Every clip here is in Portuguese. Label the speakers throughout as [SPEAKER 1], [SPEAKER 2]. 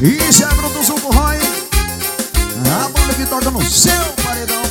[SPEAKER 1] Isso é a produção do Roy, a banda que toca no seu paredão.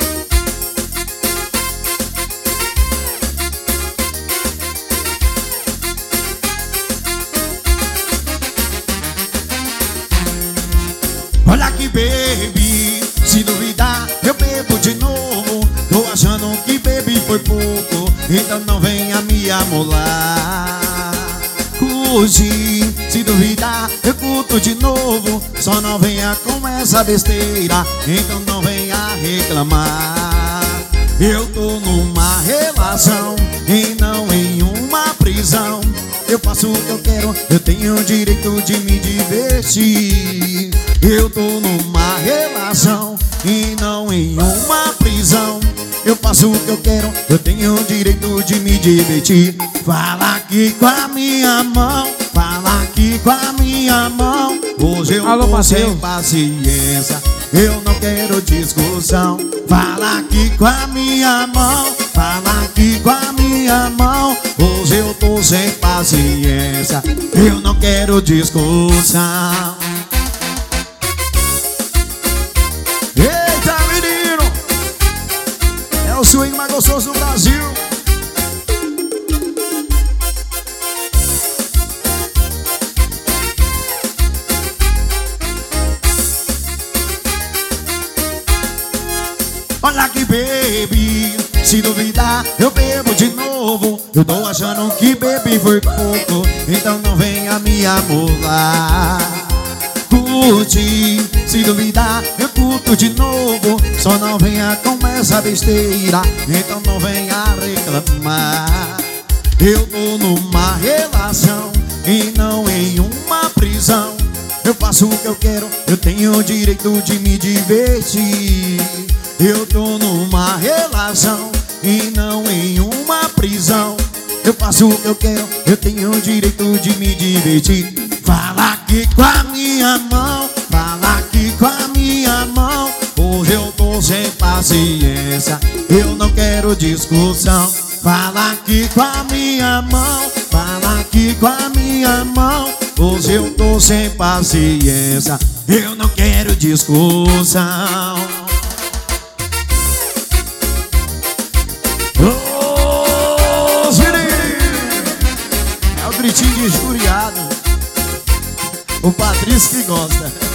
[SPEAKER 1] Olha aqui, baby, se duvidar eu bebo de novo. Tô achando que bebi foi pouco, então não venha me amolar. Curte, se duvidar eu curto de novo. Só não venha com essa besteira, então não venha reclamar. Eu tô numa relação e não em uma prisão. Eu faço o que eu quero, eu tenho o direito de me divertir. Eu tô numa relação e não em uma prisão. Eu faço o que eu quero, eu tenho o direito de me divertir. Fala aqui com a minha mão, fala aqui com a minha mão. Hoje eu tô sem paciência, eu não quero discussão. Fala aqui com a minha mão, fala aqui com a minha mão. Hoje eu tô sem paciência, eu não quero discussão. Eita, menino, é o swing mais gostoso do Brasil. Olha aqui, baby, se duvidar eu bebo de novo. Eu tô achando que bebi foi pouco, então não venha me amolar. Curte, se duvidar eu curto de novo. Só não venha com essa besteira, então não venha reclamar. Eu tô numa relação e não em uma prisão. Eu faço o que eu quero, eu tenho o direito de me divertir. Eu tô numa relação e não em uma prisão. Eu faço o que eu quero, eu tenho o direito de me divertir. Fala aqui com a minha mão, fala aqui com a minha mão. Hoje eu tô sem paciência, eu não quero discussão. Fala aqui com a minha mão, fala aqui com a minha mão. Hoje eu tô sem paciência, eu não quero discussão. É o gritinho de injuriado, o Patrício que gosta.